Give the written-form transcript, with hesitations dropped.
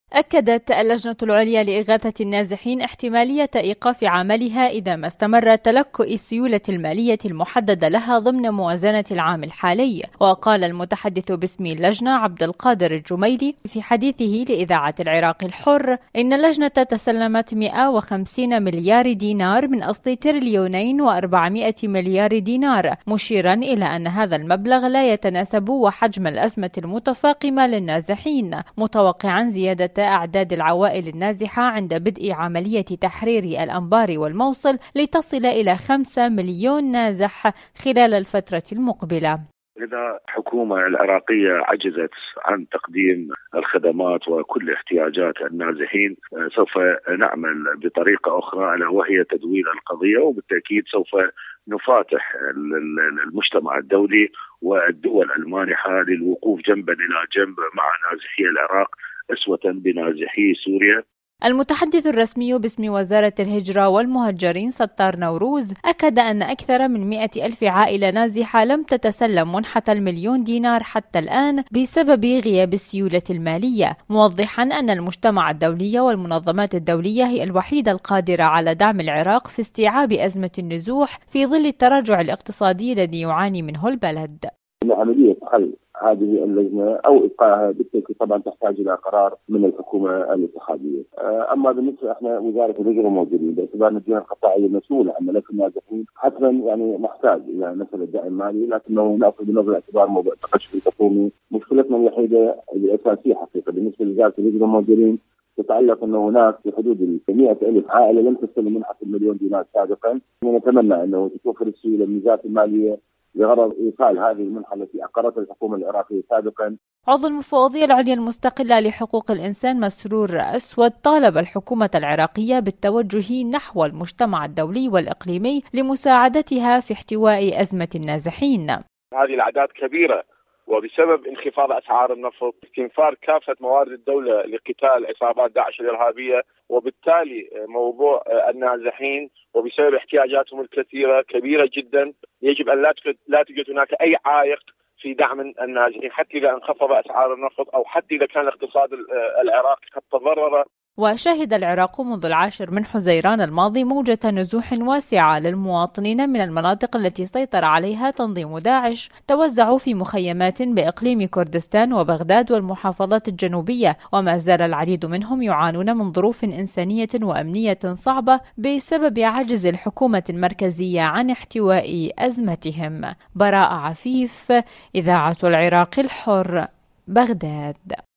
أكدت اللجنة العليا لإغاثة النازحين احتمالية إيقاف عملها إذا ما استمر تلكؤ السيولة المالية المحددة لها ضمن موازنة العام الحالي. وقال المتحدث باسم اللجنة عبد القادر الجميلي في حديثه لإذاعة العراق الحر إن اللجنة تسلمت 150 مليار دينار من أصل 2,400 مليار دينار، مشيرا إلى أن هذا المبلغ لا يتناسب وحجم الأزمة المتفاقمة للنازحين، متوقعا زيادة أعداد العوائل النازحة عند بدء عملية تحرير الأنبار والموصل لتصل إلى 5 مليون نازح خلال الفترة المقبلة. إذا الحكومة العراقية عجزت عن تقديم الخدمات وكل احتياجات النازحين، سوف نعمل بطريقة أخرى ألا وهي تدوير القضية، وبالتأكيد سوف نفاتح المجتمع الدولي والدول المانحة للوقوف جنبا إلى جنب مع نازحي العراق أسوة بنازحي سوريا. المتحدث الرسمي باسم وزارة الهجرة والمهجرين ستار نوروز أكد أن أكثر من 100,000 عائلة نازحة لم تتسلم منحة ال1,000,000 دينار حتى الآن بسبب غياب السيولة المالية، موضحا أن المجتمع الدولي والمنظمات الدولية هي الوحيدة القادرة على دعم العراق في استيعاب أزمة النزوح في ظل التراجع الاقتصادي الذي يعاني منه البلد. عملية حل هذه اللجنة أو إبقائها بالتأكيد طبعا تحتاج إلى قرار من الحكومة الاتحادية. أما بالنسبة إحنا وزارة الهجرة موجودين باعتبار الجهة القطاعية المسؤولة عن ملف النازحين، حتما يعني نحتاج إلى مسألة دعم مالي، لكنه نأخذ بنظر الاعتبار موضوع التقشف الحكومي. مشكلتنا الوحيدة الأساسية حقيقة بالنسبة لوزارة الهجرة موجودين تتعلق أنه هناك في حدود 100,000 عائلة لم تستلم منحة ال1,000,000 دينار سابقا، ونتمنى أنه تتوفر السيولة الميزات المالية لغرض إيصال هذه المنحة التي أقرتها الحكومة العراقية سابقا. عضو المفوضية العليا المستقلة لحقوق الإنسان مسرور أسود طالب الحكومة العراقية بالتوجه نحو المجتمع الدولي والإقليمي لمساعدتها في احتواء أزمة النازحين. هذه الأعداد كبيرة، وبسبب انخفاض أسعار النفط، استنفار كافة موارد الدولة لقتال عصابات داعش الإرهابية، وبالتالي موضوع النازحين وبسبب احتياجاتهم الكثيرة كبيرة جدا، يجب أن لا توجد هناك أي عائق في دعم النازحين، حتى إذا انخفض أسعار النفط أو حتى إذا كان الاقتصاد العراقي قد تضرر. وشهد العراق منذ 10 من حزيران الماضي موجة نزوح واسعة للمواطنين من المناطق التي سيطر عليها تنظيم داعش، توزعوا في مخيمات بإقليم كردستان وبغداد والمحافظات الجنوبية، وما زال العديد منهم يعانون من ظروف إنسانية وأمنية صعبة بسبب عجز الحكومة المركزية عن احتواء أزمتهم. براء عفيف، إذاعة العراق الحر، بغداد.